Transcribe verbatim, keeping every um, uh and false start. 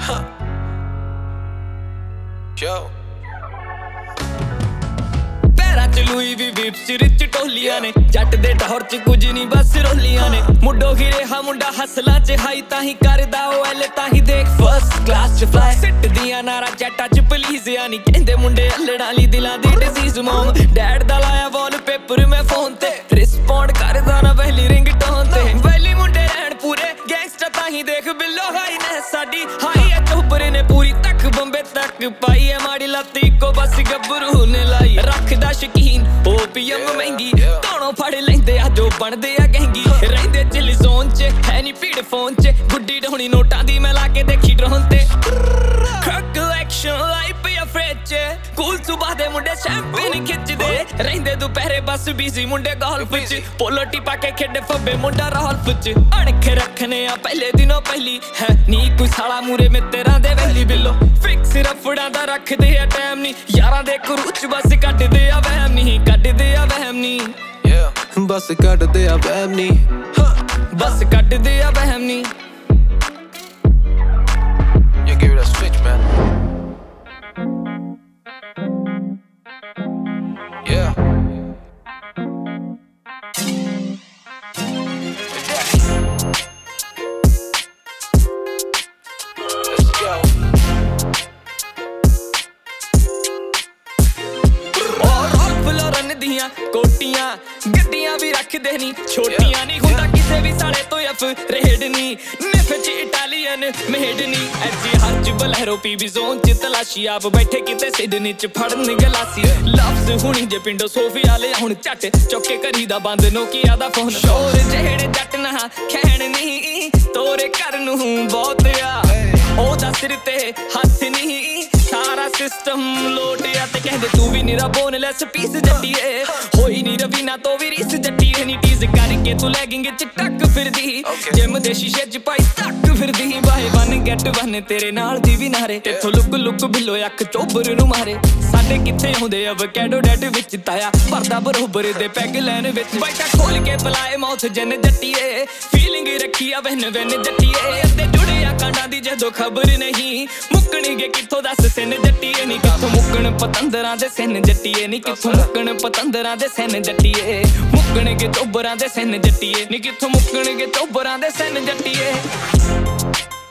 Yo. ਪੈਰਾਂ ਚ Louis ਵੀ ਵਿਪਸ rich ਟੋਲੀਆਂ ਨੇ ਜੱਟ ਦੇ ਟੌਰ ਚ ਕੁਝ ਨਹੀਂ ਬਸ ਰੋਲੀਆਂ ਨੇ ਮੁੰਡੋ ਹੀ ਰਿਹਾ ਮੁੰਡਾ ਹਸਲਾਂ ਚ ਹਾਈ ਤਾਂ ਹੀ ਕਰਦਾ ਉਹ ਐਲ ਤਾਂ ਹੀ ਦੇਖ ਫਸਟ ਕਲਾਸ ਚ ਫਲਾਈ ਸਿੱਟਦੀਆਂ ਨਾਰਾ ਜੱਟਾਂ ਚ ਪਲੀਜ਼ ਯਾਨੀ ਕਹਿੰਦੇ ਮੁੰਡੇ ਅਲੜਾਂ ਲਈ ਦਿਲਾਂ ਦੀ ਡਿਜ਼ੀਜ਼ ਮੋਮ ਡੈਡ ਦਾ ਲਾਇਆ ਵਾਲਪੇਪਰ ਮੈਂ ਫੋਨ ਤੇ ਰਿਸਪੌਂਡ ਕਰਦਾ ਨਾ ਪਹਿਲੀ ਰਿੰਗਟੋਨ ਤੇ ਵੈਲੀ ਮੁੰਡੇ ਰਹਿਣ ਪੂਰੇ ਗੈਂਗਸਟਰ ਤਾਂ ਹੀ ਦੇਖ ਬਿੱਲੋ ਹਾਈ ਨੇ ਸਾਡੀ ਹਾਈ ਐ ਚੋਬਰੇ ਨੇ ਪੂਰੀ ਤੱਕ ਬੰਬੇ ਤੱਕ ਪਾਈ ਐ ਮਾੜੀ ਲੱਤੀ ਕੋ ਬਸ ਗੱਭਰੂ ਨੇ ਲਾਈ ਰੱਖਦਾ ਸ਼ਕੀਨ ਓਪੀਐਮ ਮਹਿੰਗੀ ਦੋਨੋਂ ਫੜ ਲੈਂਦੇ ਆ ਜੋ ਬਣਦੇ ਆ ਗਹਿੰਗੀ ਰਹਿੰਦੇ ਚਿਲ ਜ਼ੋਨ ਚ ਹੈ ਨੀ ਭੀੜ ਫੋਨ ਚ ਗੁੱਡੀ ਢੋਣੀ ਨੋਟਾਂ ਦੀ ਮੈਂ ਲਾ ਕੇ ਦੇਖੀ ਡਰੋਨ ਤੇ ਕਲੈਕਸ਼ਨ ਲਾਈਫ ਪਿਆ ਫ੍ਰਿਜ ਕੂਲ ਸੁਬਾਹ ਦੇ ਮੁੰਡੇ ਸ਼ੈਂਪੇਨ ਖਿੱਚਦੇ ਰਹਿੰਦੇ ਦੁਪਹਿਰੇ ਬਸ ਬਿਜ਼ੀ ਮੁੰਡੇ ਗੋਲਫ ਚ ਪੋਲੋ ਟੀ ਪਾ ਕੇ ਖੇਡੇ ਫੱਬੇ ਮੁੰਡਾ ਰਾਲਫ ਚ ਅਣਖ ਰੱਖਨੇ ਆ ਪਹਿਲੇ ਦਿਨੋਂ ਪਹਿਲੀ ਹੈ ਨੀ ਕੋਈ ਸਾਲਾ ਮੂਰੇ ਮੇ ਤੇਰਾਂ ਦੇ ਵੈਲੀ ਬਿੱਲੋ ਫਿਕਸ ਰਫੜਾਂ ਦਾ ਰੱਖਦੇ ਆ ਟਾਈਮ ਨੀ ਯਾਰਾਂ ਦੇ ਕਰੂਚ ਬਸ ਕੱਢਦੇ ਆ ਵਹਿਮ ਨੀ ਕੱਢਦੇ ਆ ਵਹਿਮ ਨੀ ਬਸ ਕੱਢਦੇ ਆ ਵਹਿਮ ਨੀ ਬਸ ਕੱਢਦੇ ਆ ਵਹਿਮ ਨੀ You give it a switch, man. Yeah. Let's go. ਦੀਆਂ ਕੋਟੀਆਂ ਗੱਡੀਆਂ ਵੀ ਰੱਖਦੇ ਨਹੀਂ ਛੋਟੀਆਂ ਨਹੀਂ ਹੁੰਦਾ ਕਿਸੇ ਵੀ ਸਾਲੇ ਤੋਂ ਅਫ ਰੇਡ ਨਹੀਂ ਨਿਫ ਚ ਇਟਾਲੀਅਨ ਮੇਡ ਨਹੀਂ ਐਜੀ ਹਰ ਚ ਬਲੈਰੋ ਪੀਬੀ ਜ਼ੋਨ ਚ ਤਲਾਸ਼ੀ ਆਪ ਬੈਠੇ ਕਿਤੇ ਸਿਡਨੀ ਚ ਫੜਨ ਗਲਾਸੀ ਲਫ਼ਜ਼ ਹੁਣੀ ਜੇ ਪਿੰਡੋ ਸੋਫੀਆ ਲੈ ਹੁਣ ਝੱਟ ਚੌਕੇ ਕਰੀਦਾ ਬੰਦ ਨੋਕੀਆ ਦਾ ਫੋਨ ਸ਼ੋਰ ਜਿਹੜੇ ਜੱਟ ਨਾ ਖੈਣ ਨਹੀਂ ਤੋਰੇ ਘਰ ਨੂੰ ਬਹੁਤ ਆ ਉਹਦਾ ਸਿਰ ਤੇ ਹੱਥ ਨਹੀਂ ਸਾਰਾ ਸਿਸਟਮ ਲੋਟਿਆ ਤੇ ਕਹਿੰਦੇ ਤੂੰ ਵੀ ਨਿਰਾ ਬੋਨਲੈਸ ਪੀਸ ਜੱਟੀਏ ਹੋਈ ਨੀ ਰਵੀਨਾ ਤੋਂ ਵੀ ਰੀਸ ਜੱਟੀਏ ਨੀ ਟੀਜ਼ ਕਰਕੇ ਤੂੰ ਲੈਗਿੰਗ ਚ ਟੱਕ ਫਿਰਦੀ ਜਿਮ ਦੇ ਸ਼ੀਸ਼ੇ ਚ ਪਾਈ ਟੱਕ ਫਿਰਦੀ ਬਾਏ ਵਨ ਗੈਟ ਵਨ ਤੇਰੇ ਨਾਲ ਦੀ ਵੀ ਨਾਰੇ ਇੱਥੋਂ ਲੁੱਕ ਲੁੱਕ ਬਿੱਲੋ ਅੱਖ ਚੋਬਰ ਨੂੰ ਮਾਰੇ ਸਾਡੇ ਕਿੱਥੇ ਹੁੰਦੇ ਅਵਕੈਡੋ ਡੈਟ ਵਿੱਚ ਤਾਇਆ ਭਰਦਾ ਬਰੋਬਰ ਦੇ ਪੈਗ ਲੈਣ ਵਿੱਚ ਬੈਠਾ ਖੋਲ ਕੇ ਪਲਾਏ ਮੌਥ ਜਨ ਜੱਟੀਏ ਫੀਲਿੰਗ ਰੱਖੀ ਆ ਵੈਨ ਵੈਨ ਜੱਟੀਏ ਅੱਤੇ ਜੁੜਿਆ ਕਾਂਡਾਂ ਦੀ ਜਦੋਂ ਖਬਰ ਨਹੀਂ ਮੁੱਕਣਗੇ ਕਿੱਥੋਂ ਦੱਸ ਸਿਨ ਜੱਟੀਏ ਨੀ ਕਿੱਥੋਂ ਮੁੱਕਣ ਪਤੰਦਰਾਂ ਦੇ ਸਿਨ ਜੱਟੀਏ ਨੀ ਕਿੱਥੋਂ ਮੁੱਕਣ ਪਤੰਦਰਾਂ ਦੇ ਸਿਨ ਜੱਟੀਏ ਮੁੱਕਣਗੇ ਚੋਬਰਾਂ ਦੇ ਸਿਨ ਜੱਟੀਏ ਨੀ ਕਿੱਥੋਂ ਮੁੱਕਣਗੇ ਚੋਬਰਾਂ ਦੇ ਸਿਨ ਜੱਟੀਏ